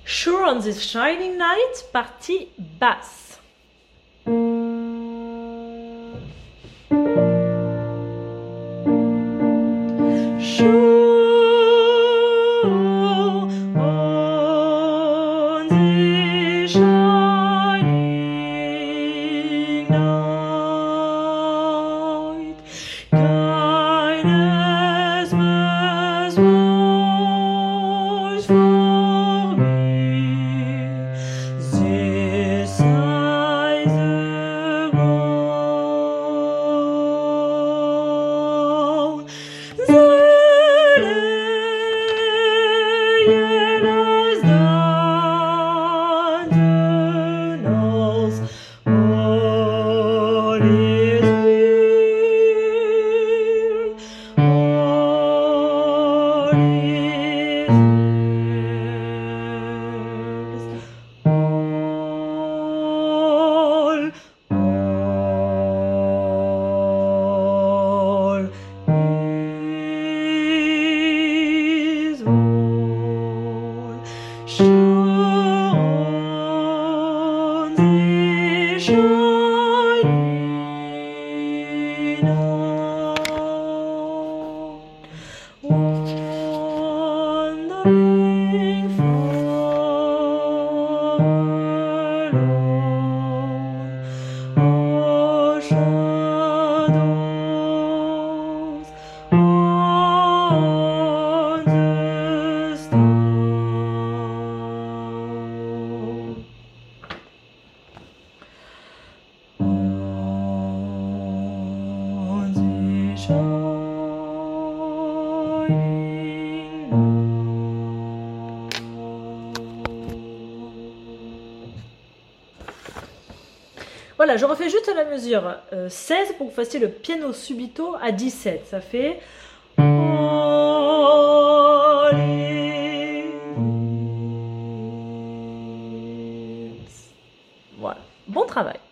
Sure on this shining night, partie basse. Sure on this shining night, kindness must rise for me. This sighs the ground. The lion has done the nose. All is well. All is well. All is well. Sure on this shining night, wandering far alone, our shadows on the stone. On the shining night. Voilà, je refais juste la mesure 16 pour que vous fassiez le piano subito à 17. Ça fait All is. Voilà, bon travail.